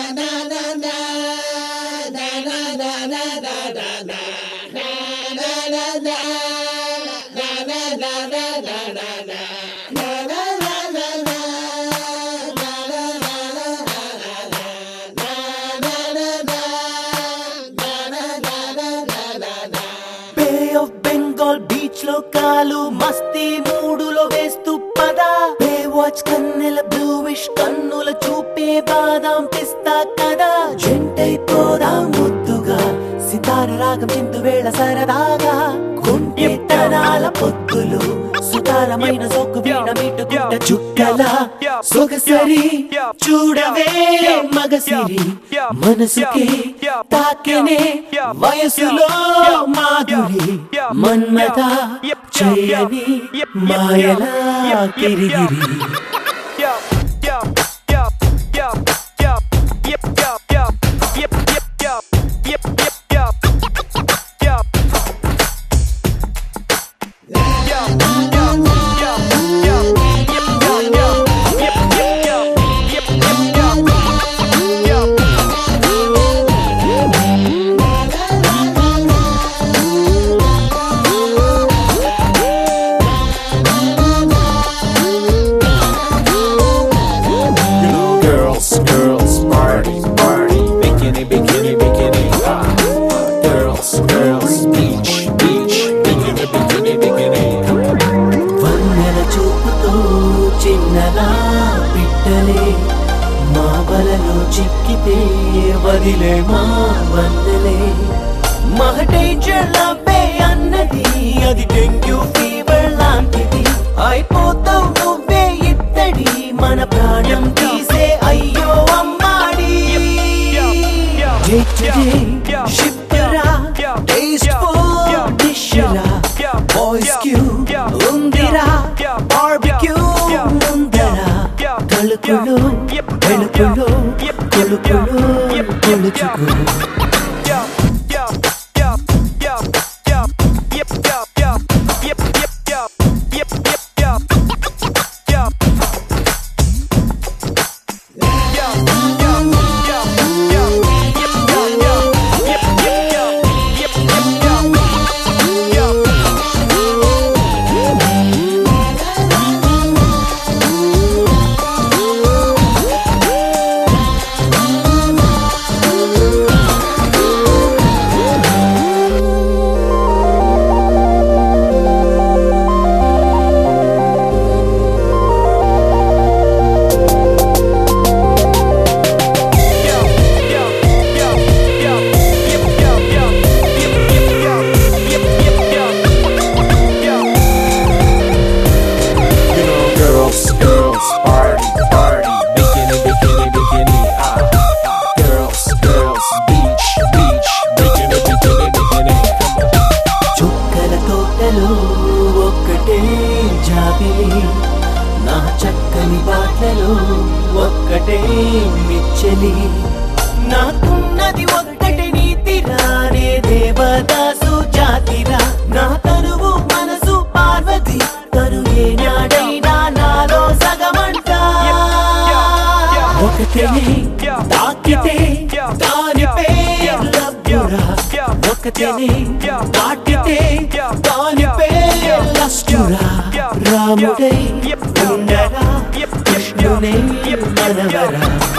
Bay of Bengal beach లో కాలు మస్తీ మూడులో వేస్తూ పదా Baywatch కన్నెల bluish కన్నుల చూపే బాదాం పిస్తా కదా జంటైపోదా ముద్దుగా సితార రాగం చిందు వేళ సరదాగా గుంటెతనాల పొత్తులు సుతారమైన సోకు వీణ మీటుకుంట చుక్కల సొగసరి చూడవే మగసిరి మనసుకి తాకెనే వయసులో మాధురి మన్మథ చేయని మాయలా కిరిగిరి Girls, party, party, bikini, bikini, bikini, girls, beach, beach, bikini, bikini, bikini. వన్నెల చూపుతో చిన్నలా పిట్టలే మా వలలో చిక్కితే వదిలే మా వన్నెలే మా డేంజర్ లవ్వే అన్నది అది డెంగ్యూ ఫీవర్ లాంటిది అయిపోతావు నువ్వే ఇత్తడి మన ప్రాణం తీసే అయ్యో అమ్మాడి షిప్పరా టేస్ట్ఫుల్ డిష్రా బాయ్స్ క్యూ ఉందిరా బార్బిక్యూ ముందర తలుపులు వెలుపులు కొలుపులు కొలుచుకు Girls, party, party, bikini, bikini, bikini, girls, beach, beach, bikini, bikini, bikini. చుక్కల తోటలో ఒక్కటే జాబిలి నా చక్కని బాటలో ఒక్కటే మిచ్చలి నాకున్నది ఒక్కటే నీతిరా నే దేవదాసు జాతిరా నా తనువు మనసు పార్వతి తను ఏనాడైనా నాలో సగమంట ఒకటేనే తాకితే దాని పేరు లవ్వురా ఒకటేనే దాటితే దాని పేరు లస్టురా రాముడై ఉండరా కృష్ణునే మనవరా